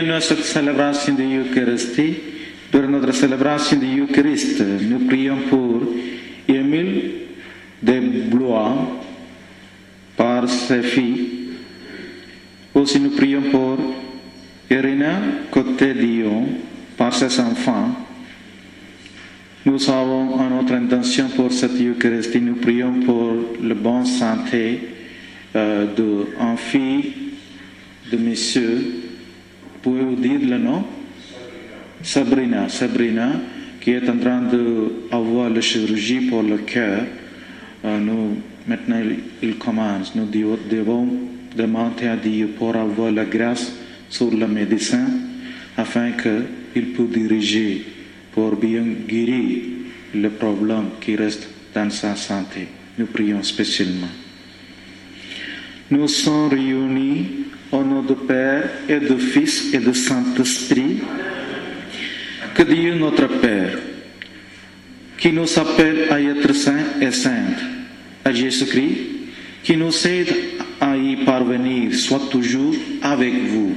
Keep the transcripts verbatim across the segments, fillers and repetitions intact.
Bienvenue à cette célébration de l'Eucharistie. Durant notre célébration de l'Eucharistie, nous prions pour Émile de Blois par ses filles. Aussi nous prions pour Irina Côté-Dion par ses enfants. Nous avons en notre intention pour cette Eucharistie, nous prions pour la bonne santé euh, d'un fille de monsieur. Pouvez-vous dire le nom? Sabrina. Sabrina, qui est en train d'avoir la chirurgie pour le cœur. Euh, nous, maintenant, il commence. Nous devons demander à Dieu pour avoir la grâce sur le médecin afin qu'il puisse diriger pour bien guérir le problème qui reste dans sa santé. Nous prions spécialement. Nous sommes réunis au nom du Père et du Fils et du Saint-Esprit. Que Dieu notre Père, qui nous appelle à être saints et saintes, à Jésus-Christ, qui nous aide à y parvenir, soit toujours avec vous.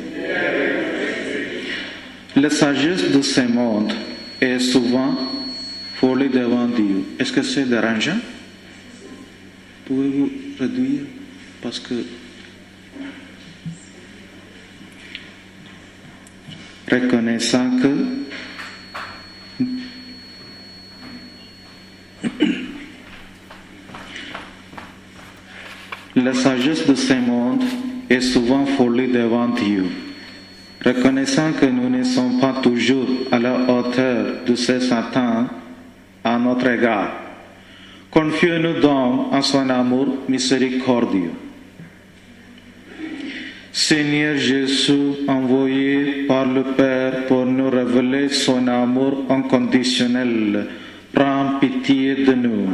La sagesse de ce monde est souvent folie devant Dieu. Est-ce que c'est dérangeant? Pouvez-vous réduire? Parce que reconnaissant que la sagesse de ce monde est souvent folie devant Dieu. Reconnaissant que nous ne sommes pas toujours à la hauteur de ses attentes à notre égard, confions-nous donc en son amour miséricordieux. Seigneur Jésus, envoyé par le Père pour nous révéler son amour inconditionnel, prends pitié de nous.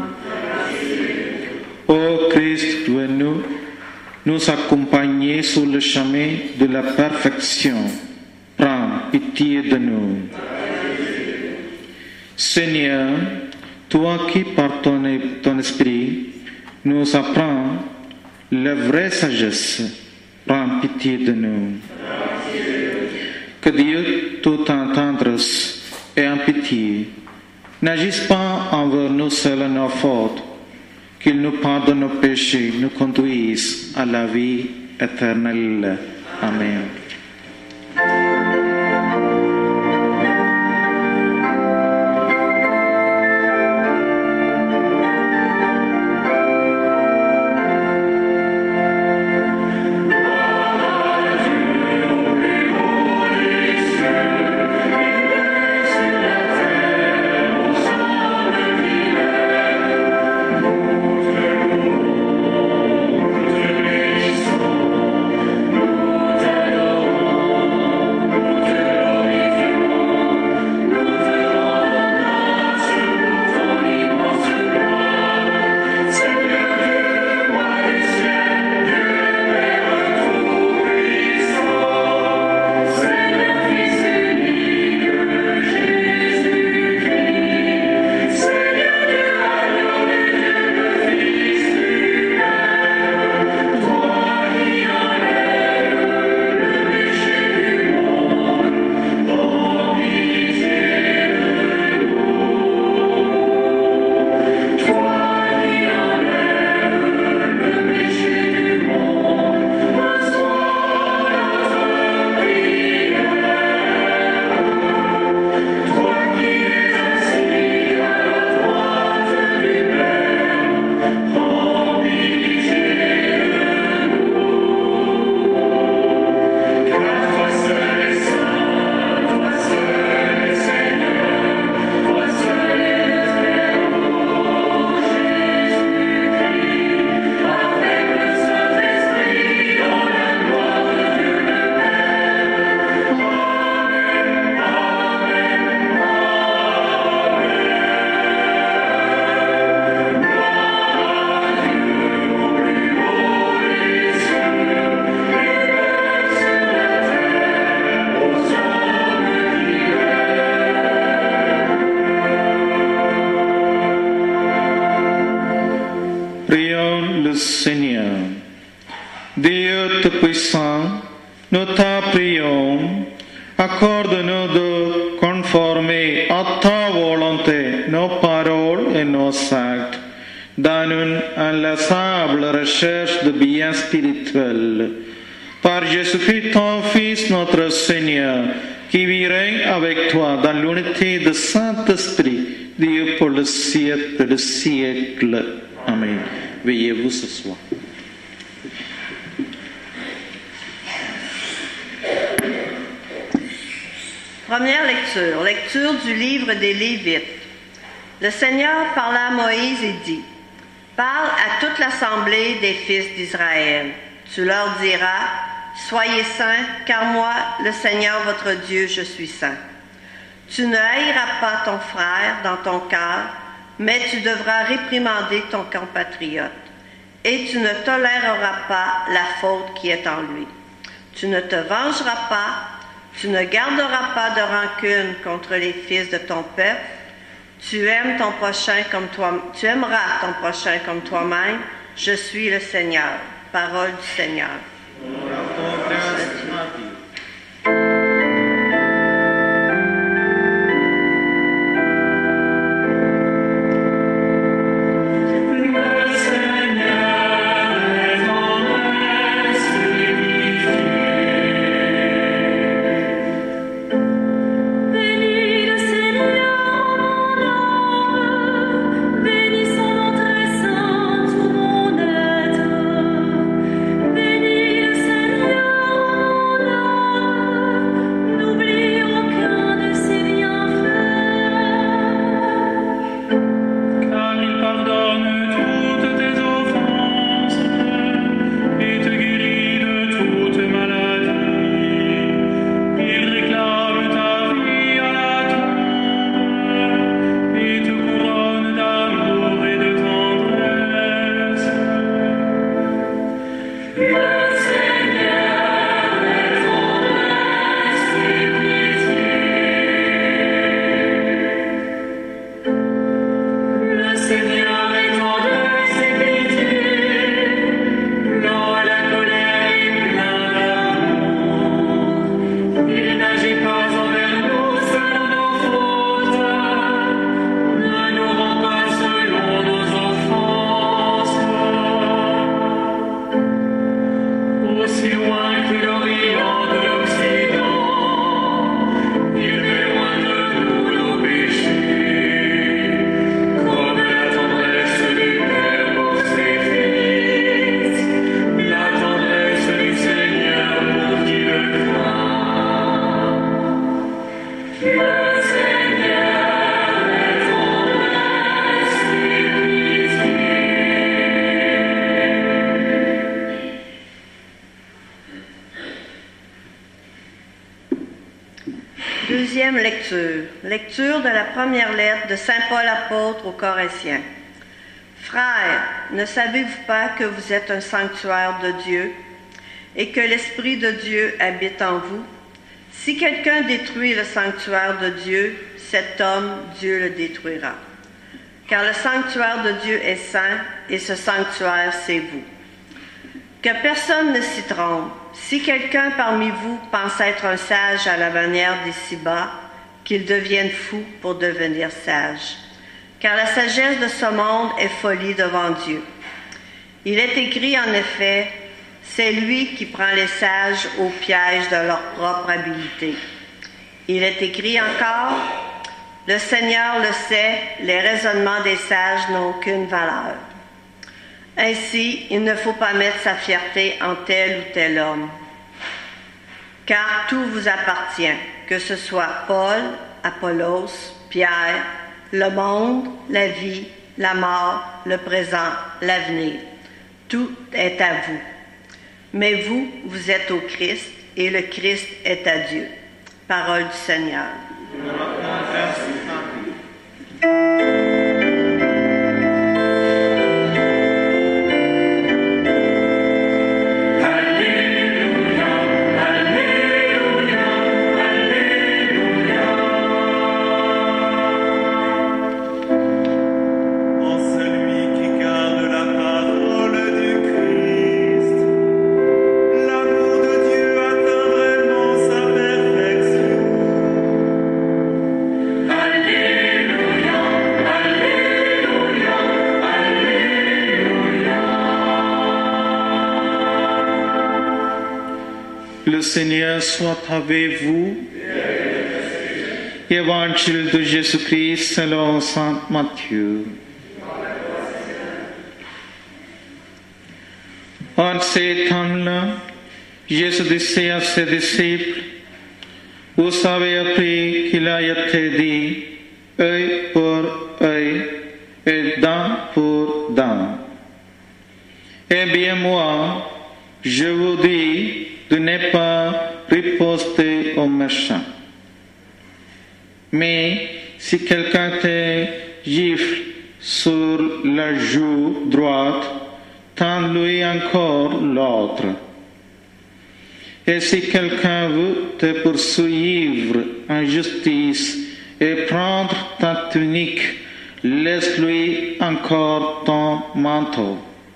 Ô Christ, nous nous accompagner sur le chemin de la perfection, prends pitié de nous. Seigneur, toi qui par ton, ton esprit nous apprends la vraie sagesse, prends pitié de nous. Que Dieu tout en tendresse et en pitié n'agisse pas envers nous selon nos fautes, qu'il nous pardonne nos péchés, nous conduise à la vie éternelle. Amen. Dieu Tout-Puissant, nous t'en prions, Accorde-nous de conformer à ta volonté nos paroles et nos actes dans une inlassable recherche de biens spirituels. Par Jésus-Christ, ton Fils, notre Seigneur, qui vit règne avec toi dans l'unité du Saint-Esprit, Dieu pour le siècle des siècles. Amen. Veillez-vous ce soir. Première lecture, lecture du livre des Lévites. Le Seigneur parla à Moïse et dit, « Parle à toute l'assemblée des fils d'Israël. Tu leur diras, « Soyez saints, car moi, le Seigneur votre Dieu, je suis saint. Tu ne haïras pas ton frère dans ton cœur, mais tu devras réprimander ton compatriote, et tu ne toléreras pas la faute qui est en lui. Tu ne te vengeras pas, tu ne garderas pas de rancune contre les fils de ton peuple. Tu aimes ton prochain comme toi, tu aimeras ton prochain comme toi-même. Je suis le Seigneur. » Parole du Seigneur. Deuxième lecture. Lecture de la première lettre de saint Paul apôtre aux Corinthiens. Frères, ne savez-vous pas que vous êtes un sanctuaire de Dieu et que l'Esprit de Dieu habite en vous? Si quelqu'un détruit le sanctuaire de Dieu, cet homme, Dieu le détruira. Car le sanctuaire de Dieu est saint et ce sanctuaire, c'est vous. Que personne ne s'y trompe. Si quelqu'un parmi vous pense être un sage à la manière des ci-bas, qu'il devienne fou pour devenir sage. Car la sagesse de ce monde est folie devant Dieu. Il est écrit en effet, c'est lui qui prend les sages au piège de leur propre habileté. Il est écrit encore, le Seigneur le sait, les raisonnements des sages n'ont aucune valeur. Ainsi, il ne faut pas mettre sa fierté en tel ou tel homme. Car tout vous appartient, que ce soit Paul, Apollos, Pierre, le monde, la vie, la mort, le présent, l'avenir. Tout est à vous. Mais vous, vous êtes au Christ, et le Christ est à Dieu. Parole du Seigneur. L'amour de Dieu atteint vraiment sa perfection. Le Seigneur soit avec vous. Évangile de Jésus-Christ selon saint Matthieu. En ces temps-là, Jésus disait à ses disciples, vous avez appris qu'il a été dit, œil pour œil et dent pour dent. Eh bien moi, je vous dis de ne pas riposter aux méchants. Mais si quelqu'un te gifle sur la joue droite, tends-lui encore l'autre. Et si quelqu'un veut te poursuivre en justice et prendre ta tunique, laisse-lui encore ton manteau.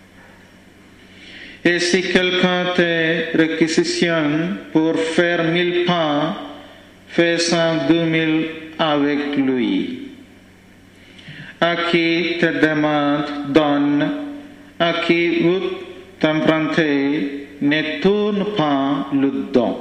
Et si quelqu'un te réquisitionne pour faire mille pas, fais-en deux mille avec lui. À qui te demande, donne. À qui veut t'emprunter, ne tourne pas le dos.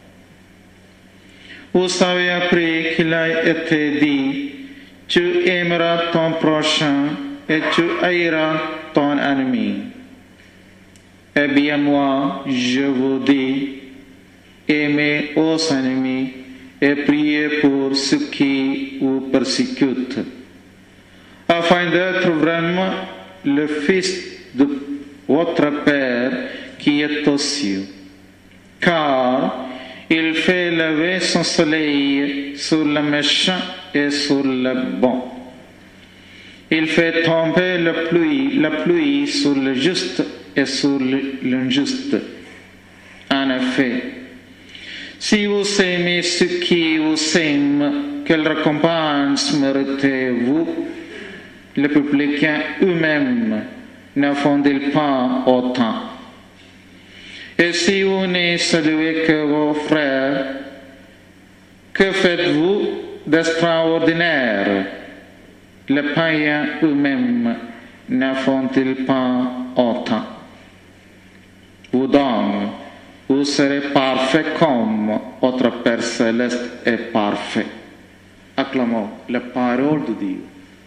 Vous avez appris qu'il a été dit, tu aimeras ton prochain et tu haïras ton ennemi. Eh bien moi, je vous dis, aimez vos ennemis et priez pour ceux qui vous persécutent, afin d'être vraiment le fils de votre Père qui est aux cieux. Car il fait lever son soleil sur le méchant et sur le bon. Il fait tomber la pluie, la pluie sur le juste et sur l'injuste. En effet, si vous aimez ceux qui vous aiment, quelle récompense méritez-vous? Les publicains eux-mêmes ne font-ils pas autant? Et si vous ne saluez que vos frères, que faites-vous d'extraordinaire? Les païens eux-mêmes ne font-ils pas autant? Vous donc, vous serez parfaits comme votre Père céleste est parfait. Acclamons la parole de Dieu.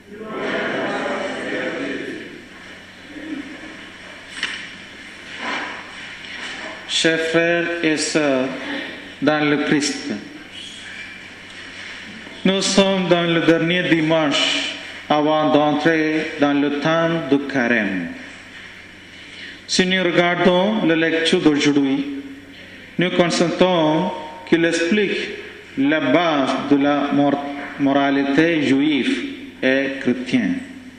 Chers frères et sœurs dans le Christ, nous sommes dans le dernier dimanche avant d'entrer dans le temps de Carême. Si nous regardons la lecture d'aujourd'hui, nous constatons qu'il explique la base de la moralité juive et chrétienne.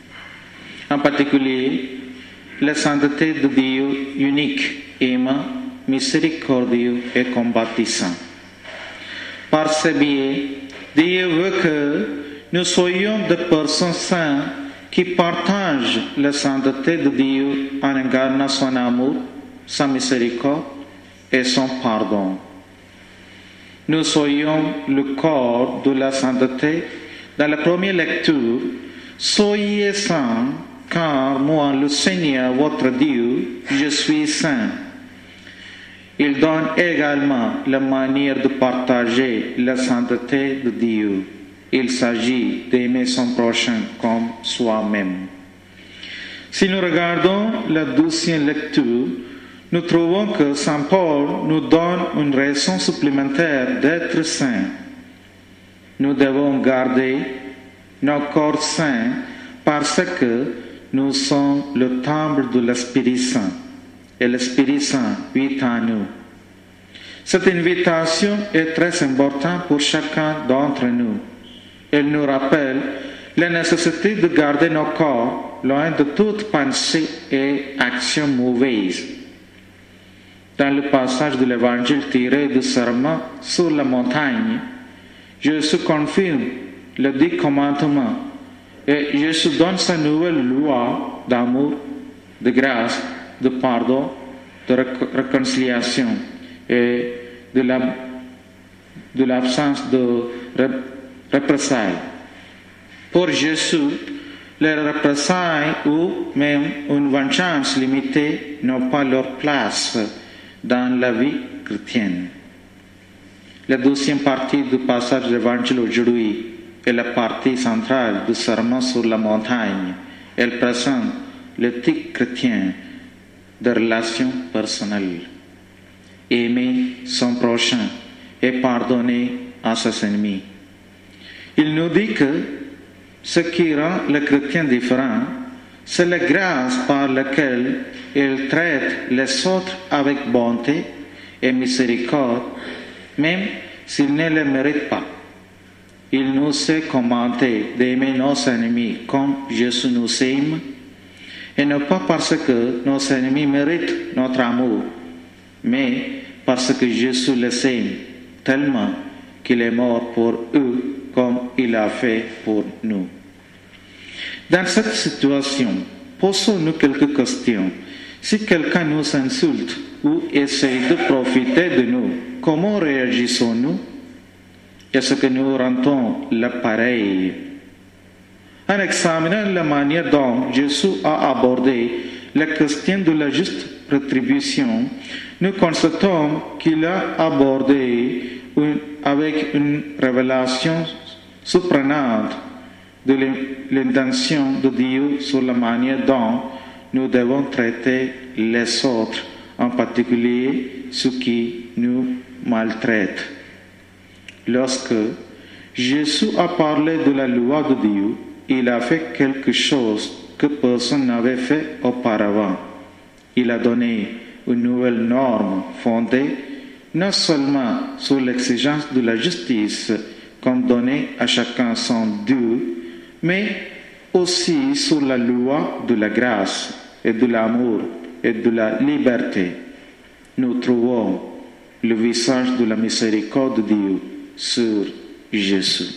En particulier, la sainteté de Dieu unique, aimant, miséricordieux et compatissant. Par ce biais, Dieu veut que nous soyons des personnes saintes qui partagent la sainteté de Dieu en incarnant son amour, sa miséricorde et son pardon. Nous soyons le corps de la sainteté. Dans la première lecture, soyez saints, car moi, le Seigneur, votre Dieu, je suis saint. Il donne également la manière de partager la sainteté de Dieu. Il s'agit d'aimer son prochain comme soi-même. Si nous regardons la douzième lecture, nous trouvons que Saint Paul nous donne une raison supplémentaire d'être saints. Nous devons garder nos corps saints parce que nous sommes le temple de l'Esprit Saint et l'Esprit Saint vit en nous. Cette invitation est très importante pour chacun d'entre nous. Elle nous rappelle la nécessité de garder nos corps loin de toute pensée et action mauvaise. Dans le passage de l'Évangile tiré du serment sur la montagne, Jésus confirme le dix commandements et Jésus donne sa nouvelle loi d'amour, de grâce, de pardon, de réconciliation et de, la, de l'absence de représailles. Pour Jésus, les représailles ou même une vengeance limitée n'ont pas leur place dans la vie chrétienne. La deuxième partie du passage de l'Évangile aujourd'hui est la partie centrale du sermon sur la montagne. Elle présente l'éthique chrétienne de relations personnelles. Aimer son prochain et pardonner à ses ennemis. Il nous dit que ce qui rend le chrétien différent, c'est la grâce par laquelle il traite les autres avec bonté et miséricorde, même s'ils ne le méritent pas. Il nous sait commenter d'aimer nos ennemis comme Jésus nous aime, et non pas parce que nos ennemis méritent notre amour, mais parce que Jésus les aime tellement qu'il est mort pour eux comme il a fait pour nous. Dans cette situation, posons-nous quelques questions. Si quelqu'un nous insulte ou essaie de profiter de nous, comment réagissons-nous? Est-ce que nous rendons l'appareil? En examinant la manière dont Jésus a abordé la question de la juste rétribution, nous constatons qu'il a abordé une, avec une révélation surprenante de l'intention de Dieu sur la manière dont nous devons traiter les autres, en particulier ceux qui nous maltraitent. Lorsque Jésus a parlé de la loi de Dieu, il a fait quelque chose que personne n'avait fait auparavant. Il a donné une nouvelle norme fondée non seulement sur l'exigence de la justice, comme donner à chacun son dû, mais aussi sur la loi de la grâce et de l'amour et de la liberté. Nous trouvons le visage de la miséricorde de Dieu sur Jésus.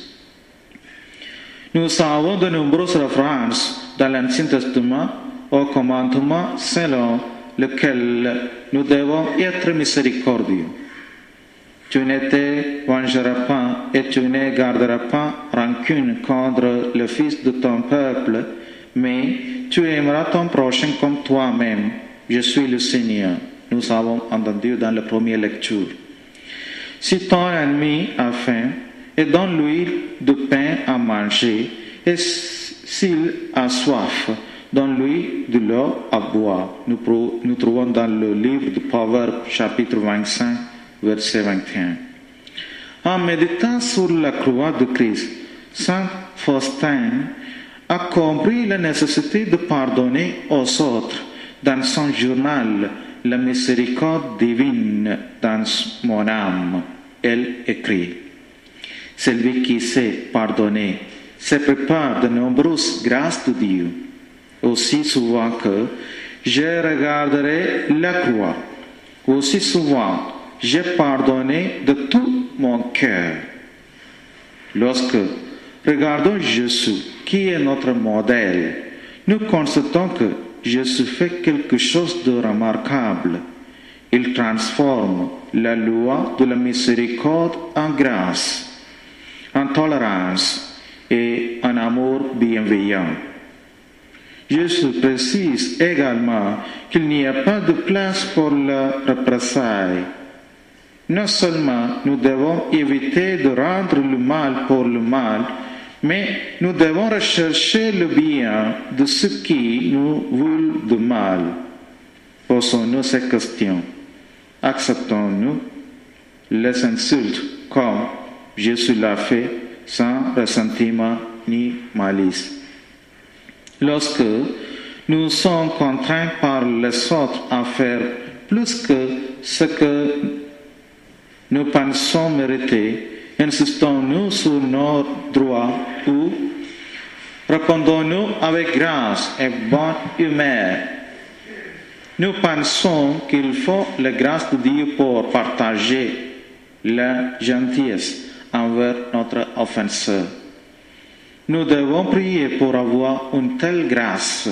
Nous avons de nombreuses références dans l'Ancien Testament au commandement selon lequel nous devons être miséricordieux. Tu ne te vengeras pas et tu ne garderas pas rancune contre le fils de ton peuple, mais tu aimeras ton prochain comme toi-même. Je suis le Seigneur. Nous avons entendu dans la première lecture. Si ton ennemi a faim, et donne-lui du pain à manger, et s'il a soif, donne-lui de l'eau à boire. Nous, nous trouvons dans le livre de Proverbes, chapitre vingt-cinq, verset vingt et un. En méditant sur la croix de Christ, Saint Faustin a compris la nécessité de pardonner aux autres. Dans son journal, La miséricorde divine dans mon âme, elle écrit: celui qui sait pardonner se prépare de nombreuses grâces de Dieu, aussi souvent que je regarderai la croix, aussi souvent j'ai pardonné de tout mon cœur. Lorsque regardons Jésus, qui est notre modèle, nous constatons que Jésus fait quelque chose de remarquable. Il transforme la loi de la miséricorde en grâce, en tolérance et en amour bienveillant. Jésus précise également qu'il n'y a pas de place pour la représailles. Non seulement nous devons éviter de rendre le mal pour le mal, mais nous devons rechercher le bien de ceux qui nous veulent du mal. Posons-nous ces questions. Acceptons-nous les insultes comme Jésus l'a fait, sans ressentiment ni malice? Lorsque nous sommes contraints par les autres à faire plus que ce que nous pensons mériter, insistons-nous sur nos droits ou répondons-nous avec grâce et bonne humeur? Nous pensons qu'il faut la grâce de Dieu pour partager la gentillesse envers notre offenseur. Nous devons prier pour avoir une telle grâce.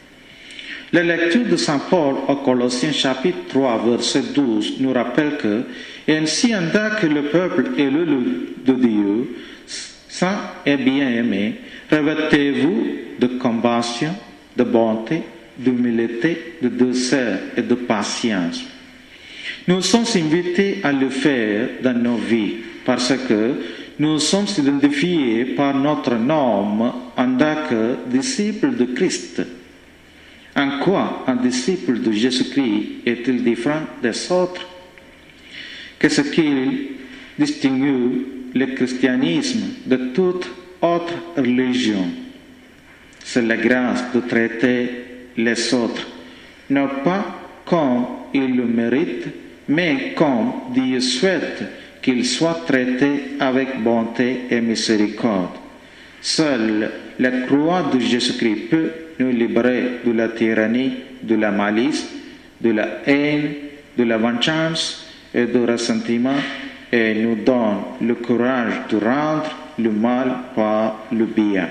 La lecture de Saint Paul au Colossiens chapitre trois, verset douze nous rappelle que ainsi en tant que le peuple élu de Dieu, saint et bien-aimé, revêtez-vous de compassion, de bonté, d'humilité, de douceur et de patience. Nous sommes invités à le faire dans nos vies parce que nous sommes identifiés par notre nom en tant que disciples de Christ. En quoi un disciple de Jésus-Christ est-il différent des autres? Qu'est-ce qui distingue le christianisme de toute autre religion? C'est la grâce de traiter les autres, non pas comme ils le méritent, mais comme Dieu souhaite qu'ils soient traités avec bonté et miséricorde. Seule la croix de Jésus-Christ peut nous libérer de la tyrannie, de la malice, de la haine, de la vengeance et du ressentiment et nous donne le courage de rendre le mal par le bien.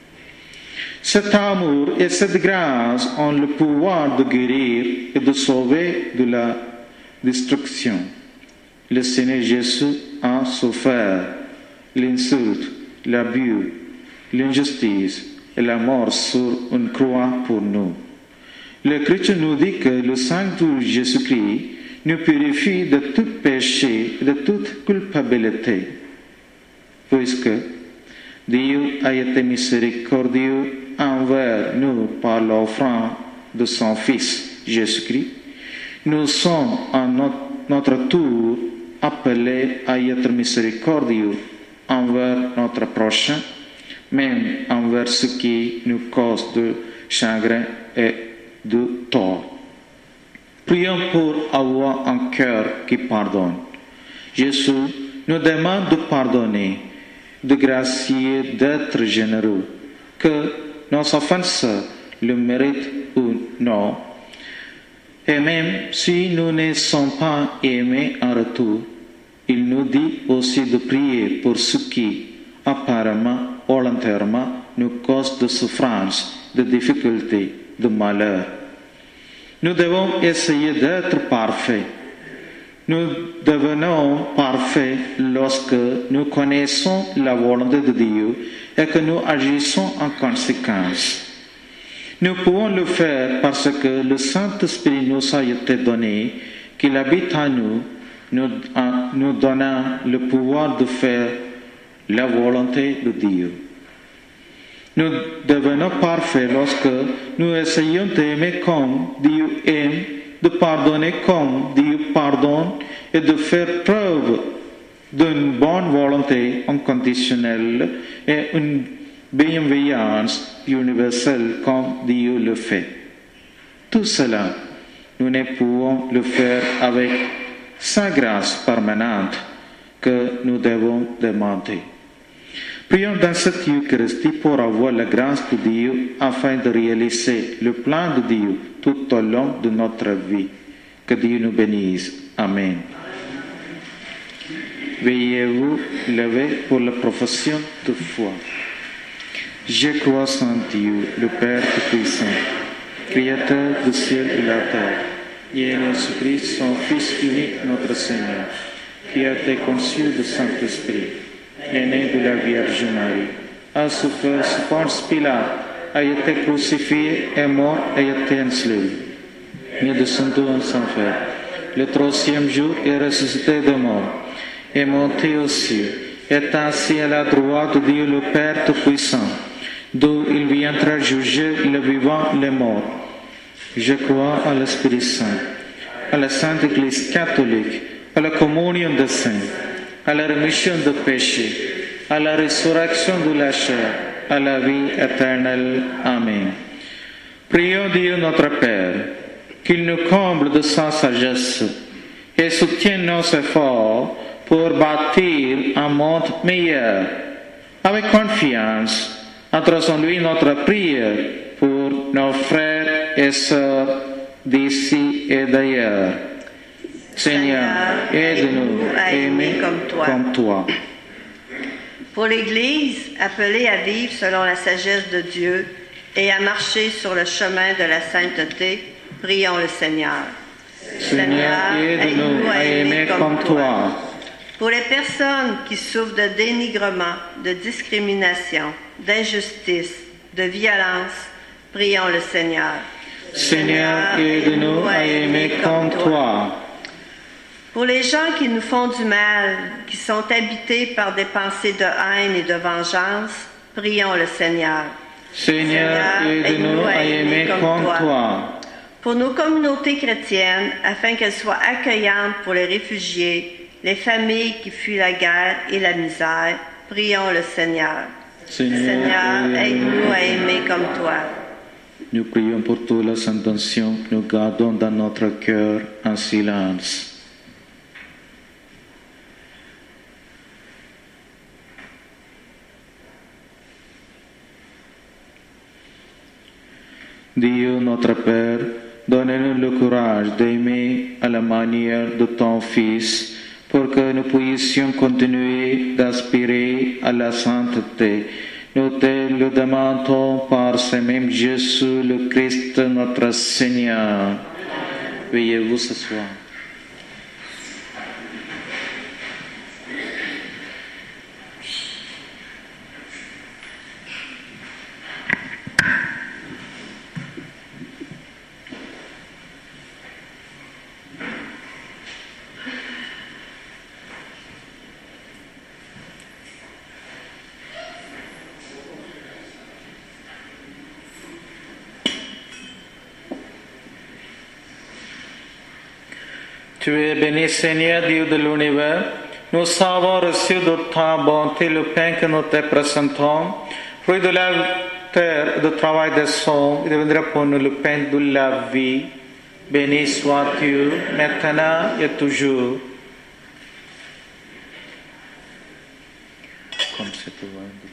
Cet amour et cette grâce ont le pouvoir de guérir et de sauver de la destruction. Le Seigneur Jésus a souffert l'insulte, l'abus, l'injustice et la mort sur une croix pour nous. Le chrétien nous dit que le sang de Jésus-Christ nous purifie de tout péché et de toute culpabilité, puisque Dieu a été miséricordieux envers nous par l'offrande de son Fils Jésus-Christ. Nous sommes à notre, notre tour appelés à être miséricordieux envers notre prochain, même envers ceux qui nous causent de chagrin et de tort. Prions pour avoir un cœur qui pardonne. Jésus nous demande de pardonner, de gracier, d'être généreux, que nos offenses le méritent ou non. Et même si nous ne sommes pas aimés en retour, il nous dit aussi de prier pour ceux qui, apparemment, volontairement, nous causent de souffrance, de difficultés, de malheur. Nous devons essayer d'être parfaits. Nous devenons parfaits lorsque nous connaissons la volonté de Dieu et que nous agissons en conséquence. Nous pouvons le faire parce que le Saint-Esprit nous a été donné, qu'il habite en nous, nous, en nous donnant le pouvoir de faire la volonté de Dieu. Nous devenons parfaits lorsque nous essayons d'aimer comme Dieu aime, de pardonner comme Dieu pardonne et de faire preuve d'une bonne volonté inconditionnelle et une bienveillance universelle comme Dieu le fait. Tout cela, nous ne pouvons le faire avec sa grâce permanente que nous devons demander. Prions dans cette Eucharistie pour avoir la grâce de Dieu afin de réaliser le plan de Dieu tout au long de notre vie. Que Dieu nous bénisse. Amen. Veuillez vous lever pour la profession de foi. Je crois en Dieu, le Père Tout-Puissant, Créateur du ciel et de la terre, et en Jésus-Christ, son Fils unique, notre Seigneur, qui a été conçu du Saint-Esprit, est né de la Vierge Marie, a souffert sous Ponce Pilate, a été crucifié, est mort et a été enseveli. Il est descendu en enfer. Le troisième jour est ressuscité de mort, est monté au ciel, est assis à la droite de Dieu le Père Tout-Puissant, d'où il viendra juger les vivants et les morts. Je crois à l'Esprit Saint, à la Sainte Église catholique, à la communion des saints, à la rémission des péchés, à la résurrection de la chair, à la vie éternelle. Amen. Prions Dieu notre Père, qu'il nous comble de sa sagesse et soutienne nos efforts pour bâtir un monde meilleur. Avec confiance, adressons-lui notre prière pour nos frères et sœurs d'ici et d'ailleurs. Seigneur, aide-nous à aimer comme toi. comme toi. Pour l'Église, appelée à vivre selon la sagesse de Dieu et à marcher sur le chemin de la sainteté, prions le Seigneur. Seigneur, aide-nous à aimer comme toi. Pour les personnes qui souffrent de dénigrement, de discrimination, d'injustice, de violence, prions le Seigneur. Seigneur, aide-nous à aimer comme toi. Pour les gens qui nous font du mal, qui sont habités par des pensées de haine et de vengeance, prions le Seigneur. Seigneur, aide-nous à aimer comme toi. Pour nos communautés chrétiennes, afin qu'elles soient accueillantes pour les réfugiés, les familles qui fuient la guerre et la misère, prions le Seigneur. Seigneur, Seigneur, aide-nous à aimer comme toi. Nous prions pour toutes les intentions que nous gardons dans notre cœur en silence. Dieu notre Père, donne-nous le courage d'aimer à la manière de ton Fils, pour que nous puissions continuer d'aspirer à la sainteté. Nous te le demandons par ce même Jésus, le Christ, notre Seigneur. Veuillez vous asseoir. Tu es béni, Seigneur, Dieu de l'univers. Nous avons reçu de ta bonté le pain que nous te présentons, fruit de la terre, du travail des hommes, il deviendra pour nous le pain de la vie. Béni sois-tu, maintenant et toujours. Comme c'est tout,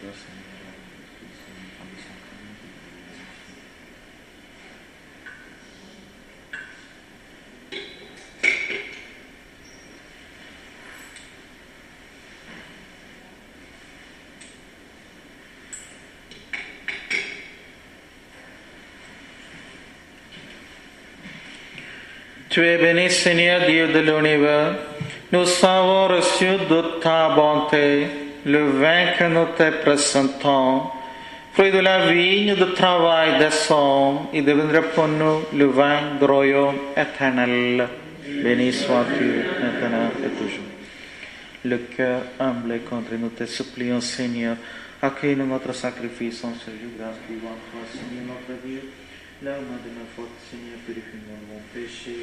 Tu es béni, Seigneur, Dieu de l'univers. Nous avons reçu de ta bonté le vin que nous te présentons, fruit de la vigne, du travail des hommes, il deviendra pour nous le vin du royaume éternel. Béni sois-tu maintenant et toujours. Le cœur humble et contré, nous te supplions, Seigneur, accueille-nous notre sacrifice en ce jour, grâce vivant toi, Seigneur notre Dieu. L'âme de nos fautes, Seigneur, purifie-nous de mon péché.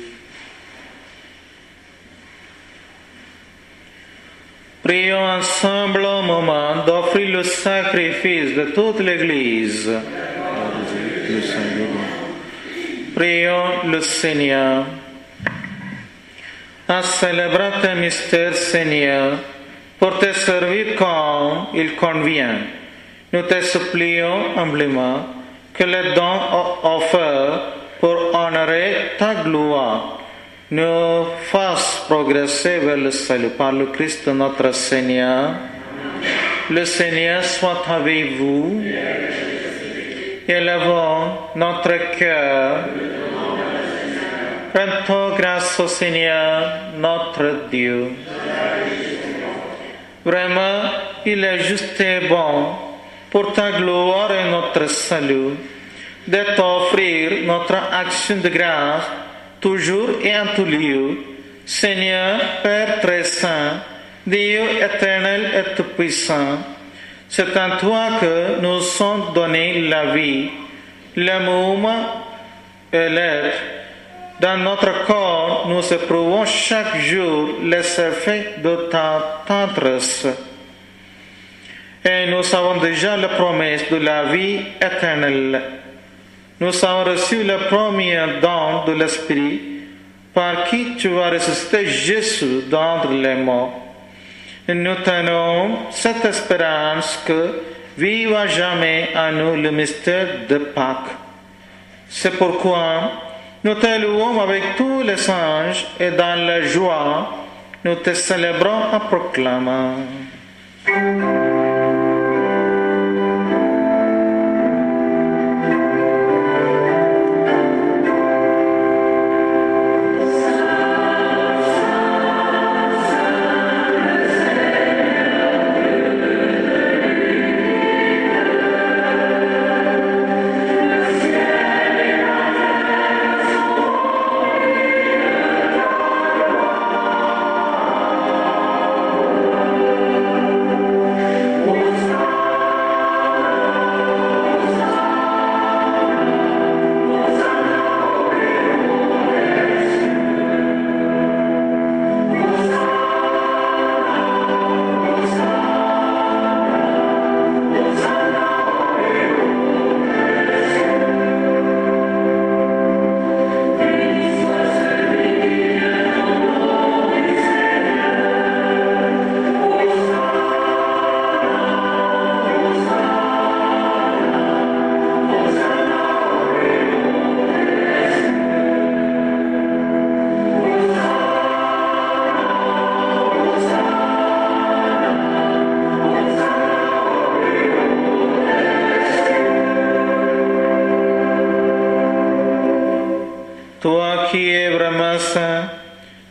Prions ensemble au moment d'offrir le sacrifice de toute l'Église. Prions le Seigneur. En célébrant tes mystères, Seigneur, pour te servir comme il convient, nous te supplions humblement que les dons offerts pour honorer ta gloire nous fassent progresser vers le salut par le Christ notre Seigneur. Le Seigneur soit avec vous. Élevons notre cœur. Rendons grâce au Seigneur notre Dieu. Vraiment, il est juste et bon pour ta gloire et notre salut, de t'offrir notre action de grâce, toujours et en tout lieu. Seigneur, Père très saint, Dieu éternel et tout-puissant, c'est en toi que nous sommes donnés la vie, l'amour et l'être. Dans notre corps, nous éprouvons chaque jour les effets de ta tendresse. Et nous avons déjà la promesse de la vie éternelle. Nous avons reçu le premier don de l'Esprit, par qui tu vas ressusciter Jésus d'entre les morts. Et nous tenons cette espérance que vive à jamais en nous le mystère de Pâques. C'est pourquoi nous te louons avec tous les anges et dans la joie, nous te célébrons en proclamant.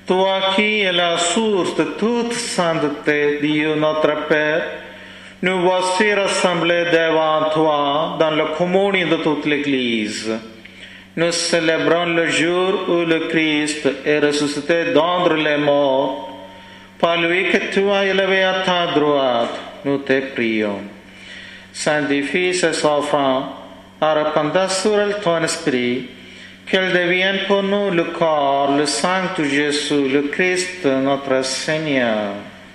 Toi qui es la source de toute sainteté, Dieu notre Père, nous voici rassemblés devant toi dans la communion de toute l'Église. Nous célébrons le jour où le Christ est ressuscité d'entre les morts. Par lui que tu as élevé à ta droite, nous te prions. Sanctifie ces offrandes, en répandant sur elle ton esprit, qu'elle devienne pour nous le corps, le sang de Jésus, le Christ, notre Seigneur.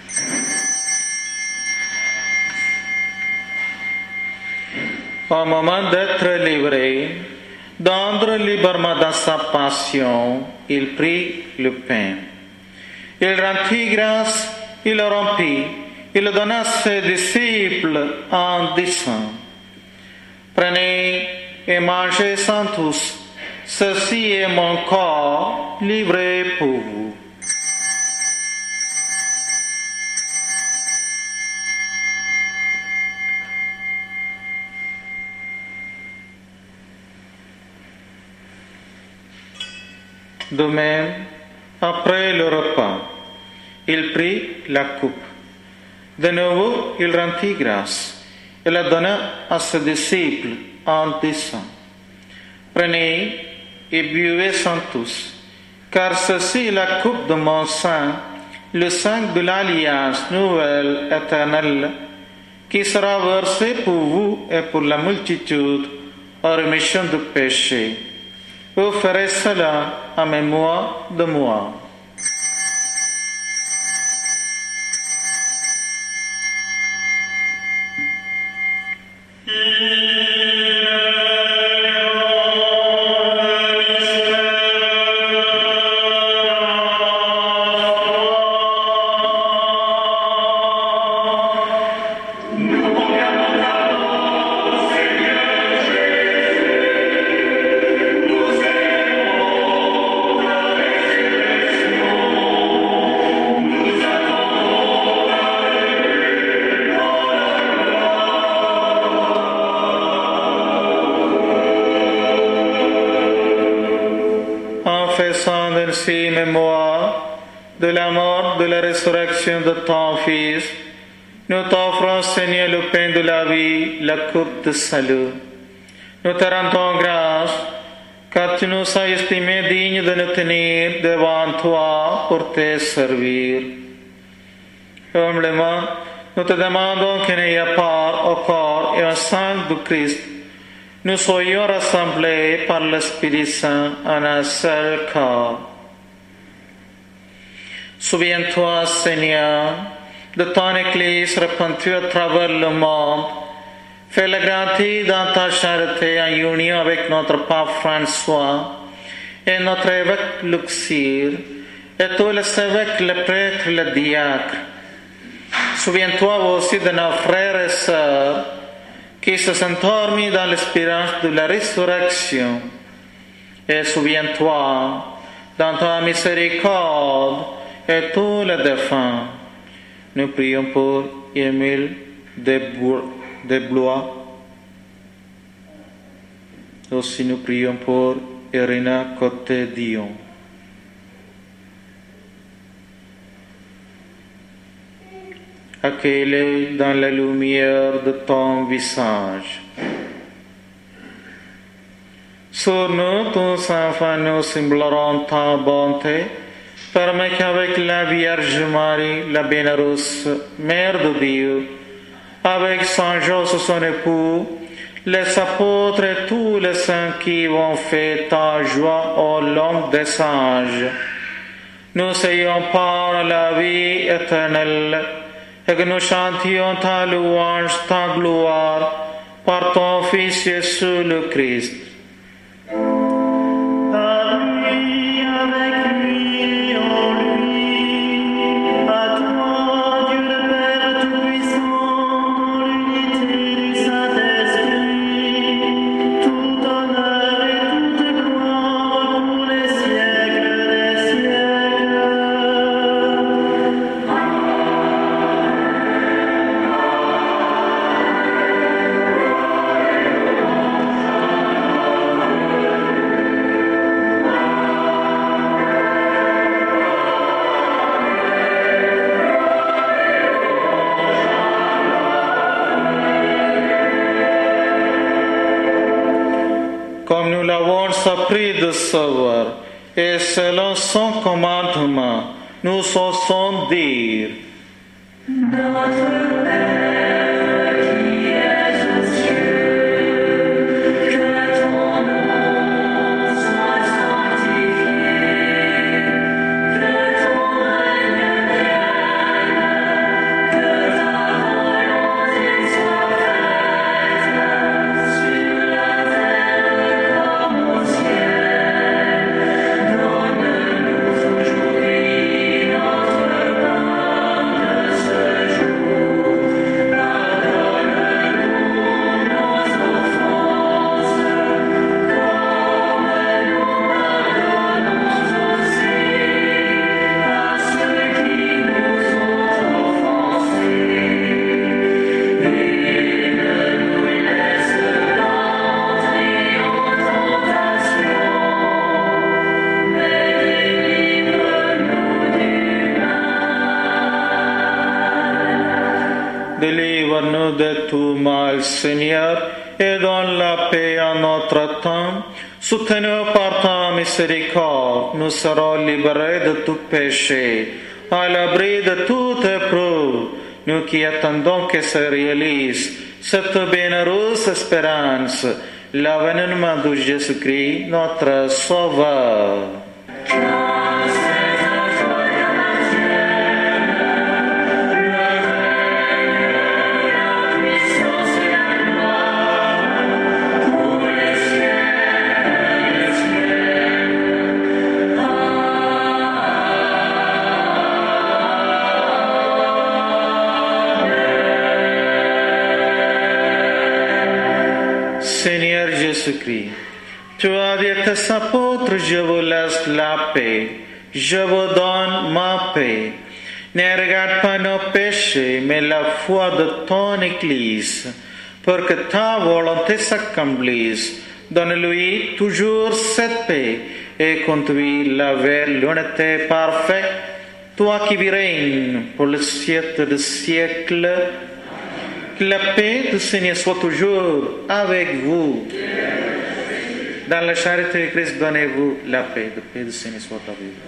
Au moment d'être livré, d'entrer librement dans sa passion, il prit le pain. Il rendit grâce, il le rompit, il le donna à ses disciples en disant: Prenez et mangez-en tous. Ceci est mon corps livré pour vous. De même, après le repas, il prit la coupe. De nouveau, il rendit grâce et la donna à ses disciples en disant: Prenez et buvez-en tous, car ceci est la coupe de mon sang, le sang de l'alliance nouvelle éternelle, qui sera versé pour vous et pour la multitude en rémission de péché. Vous ferez cela en mémoire de moi. Ainsi, mémoire de la mort, de la résurrection de ton Fils, nous t'offrons, Seigneur, le pain de la vie, la coupe de salut. Nous te rendons grâce, car tu nous as estimés dignes de nous tenir devant toi pour te servir. Humblement, nous te demandons qu'il n'y ait pas au corps et au sang du Christ, nous soyons rassemblés par l'Esprit Saint en un seul corps. Souviens-toi, Seigneur, de ton Église répandue à travers le monde. Fais-la grandir dans ta charité en union avec notre pape François et notre évêque Luxir et tous les évêques, les prêtres, les diacres. Souviens-toi aussi de nos frères et sœurs qui se sont endormis dans l'espérance de la résurrection. Et souviens-toi, dans ta miséricorde, et tous les défunts. Nous prions pour Émile de Blois. Aussi nous prions pour Irina Côté-Dion. Accueille-les dans la lumière de ton visage. Sur nous, tous enfants, nous semblerons ta bonté. Permets qu'avec la Vierge Marie, la Bienheureuse, Mère de Dieu, avec Saint Joseph son époux, les apôtres et tous les saints qui vont faire ta joie au long des âges, nous ayons part à la vie éternelle et que nous chantions ta louange, ta gloire, par ton Fils Jésus le Christ. Amen. recevoir. Et selon son commandement, nous osons dire, Notre Père qui es aux cieux, que ton nom soit sanctifié, que ton règne vienne, que ta volonté soit faite sur la terre comme au ciel. Donne-nous aujourd'hui notre pain de ce jour. Pardonne-nous nos offenses, comme nous pardonnons aussi à ceux qui nous ont offensés. Et ne nous laisse pas entrer en tentation, mais délivre-nous du mal. délivre-nous de tout mal, Seigneur, et donne la paix à notre temps. Soutenus par ta miséricorde, nous serons libérés de tout péché, à l'abri de toute épreuve, nous qui attendons que se réalise cette bienheureuse espérance, l'avènement de Jésus-Christ, notre Sauveur. Seigneur Jésus-Christ, tu as dit à tes apôtres, je vous laisse la paix, je vous donne ma paix. Ne regarde pas nos péchés, mais la foi de ton Église, pour que ta volonté s'accomplisse. Donne-lui toujours cette paix et conduis-la vers l'unité parfaite, toi qui vis règnes pour le siècle des siècles. Que la paix du Seigneur soit toujours avec vous. Dans la charité de Christ, donnez-vous la paix. La paix du Seigneur soit avec vous.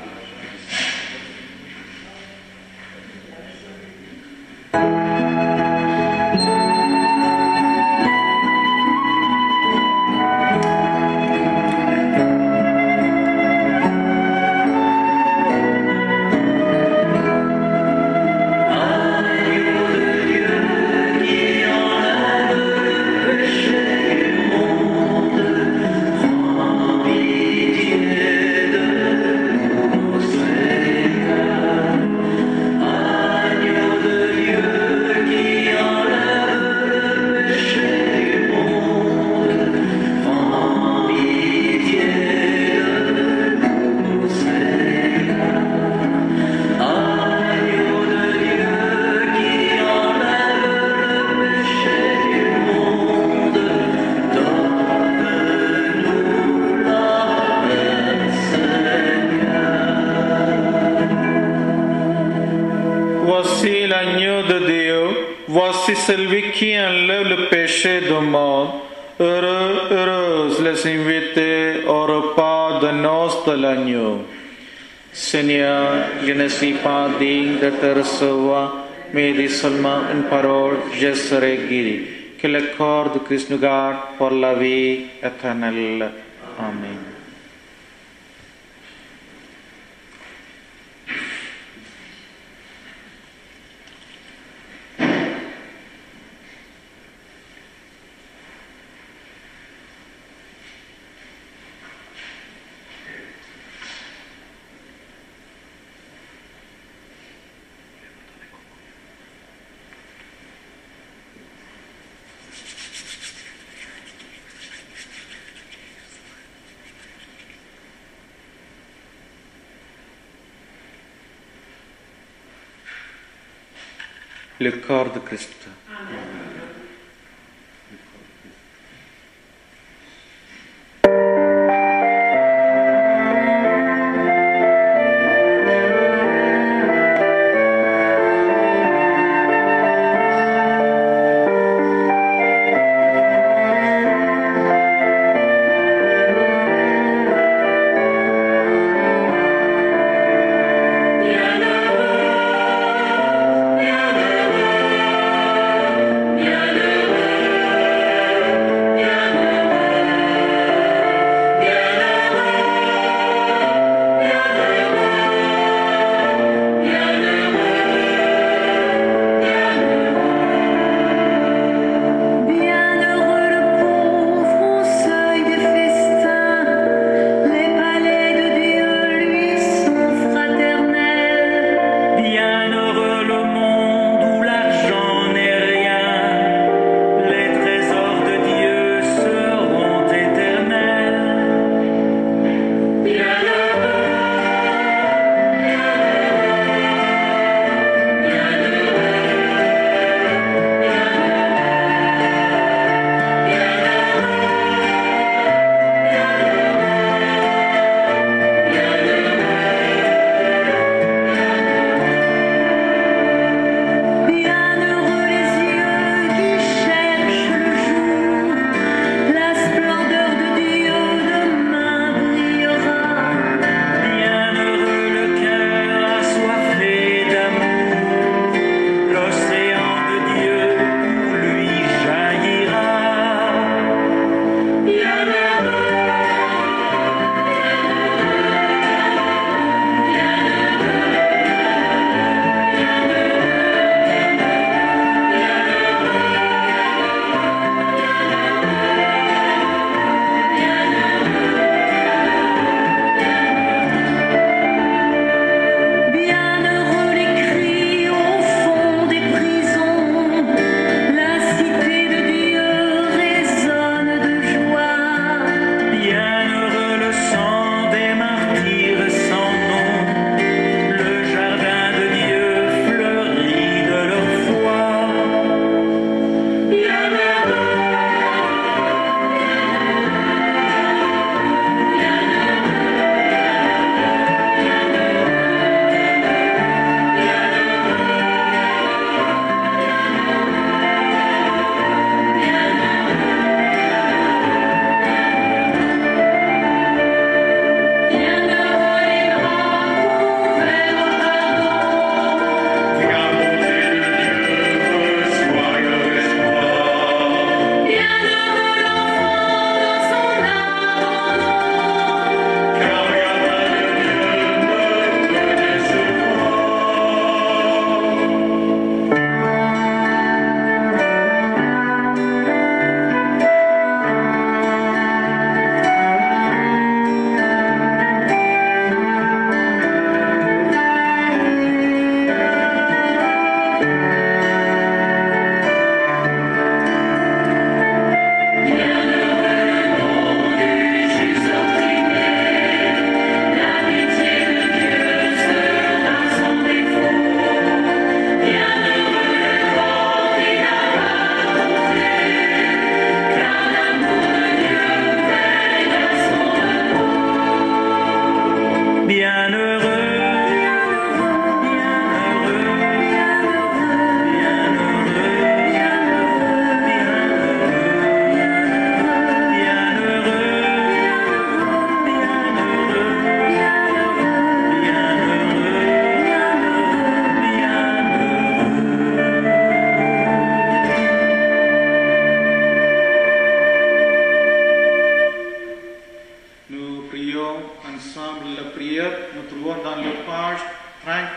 Voici l'agneau de Dieu, voici celui qui enlève le péché du monde. Heureux, heureuses les invités au repas de noces de l'agneau. Seigneur, je ne suis pas digne de te recevoir, mais dis seulement une parole, je serai guéri. Que le corps de Christ nous garde pour la vie éternelle. Amen. Le corps de Christ.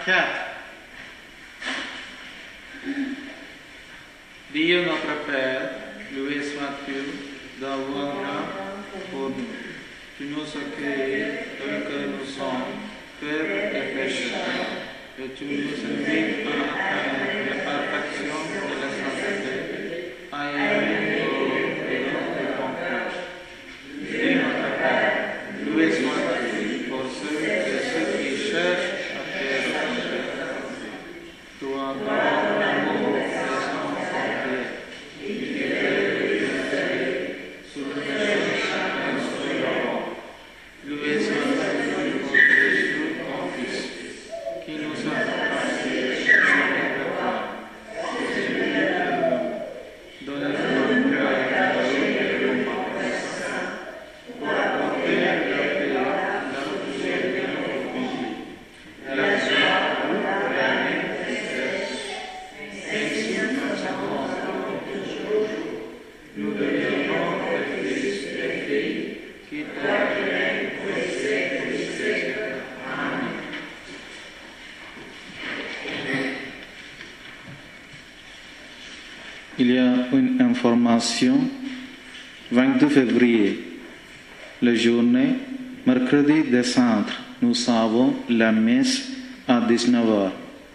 quatre. Dieu notre Père, loué sois-tu d'avoir pour nous. Tu nous accueilles tel que nous sommes, pauvres et pécheurs, et tu nous invites à atteindre la perfection de la sainteté, à aimer et notre confiance. Dieu notre Père, loué sois-tu pour ceux et ceux qui cherchent à faire la paix. Toi, dans l'amour et sans frontières, qui crée le péché sous le méchant et sur l'or. Loué sois-tu pour Jésus, ton Fils, qui nous a affranchis sur le péché. Donne-nous un cœur généreux et compatissant pour apporter la paix là où tu es venu, la joie pour la tristesse. Ainsi, nous savons toujours, nous deviendrons tes fils et filles qui t'aiment pour les siècles. Amen. Il y a une information. vingt-deux février, la journée, mercredi des Centres, nous avons la messe à dix-neuf heures.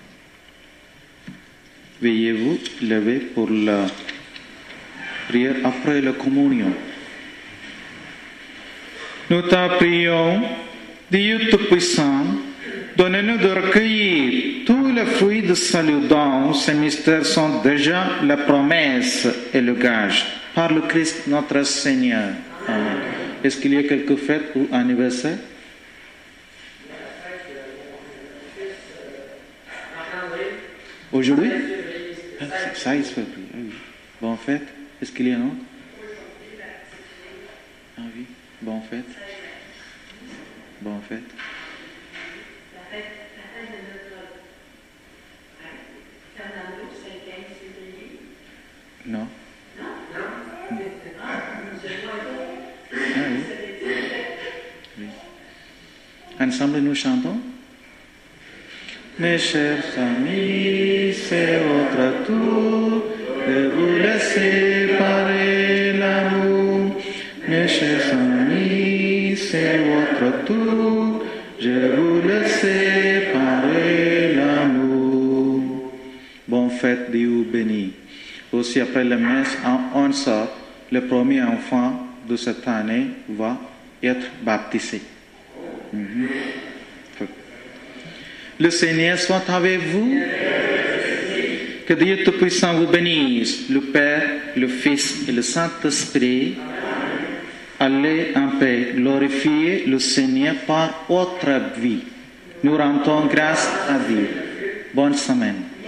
Veuillez-vous lever pour la prière après la communion. Nous t'en prions, Dieu Tout-Puissant, donne-nous de recueillir tous les fruits de salut dont ces mystères sont déjà la promesse et le gage. Par le Christ notre Seigneur. Amen. Est-ce qu'il y a quelques fêtes ou anniversaires? Aujourd'hui? seize février. Oui. Bonne fête. Est-ce qu'il y a un autre? Ah oui. Bonne fête. Bonne fête. Non. Ah oui. Oui. Ensemble, nous chantons. Mes chers amis, c'est votre tour de vous laisser parler l'amour. Mes chers amis, c'est votre tour, je vous laisse parler l'amour. Bonne fête, Dieu béni. Aussi après la messe, en onze heures, le premier enfant de cette année va être baptisé. Mm-hmm. Le Seigneur soit avec vous. Que Dieu Tout-Puissant vous bénisse, le Père, le Fils et le Saint-Esprit. Allez en paix, glorifiez le Seigneur par votre vie. Nous rendons grâce à Dieu. Bonne semaine.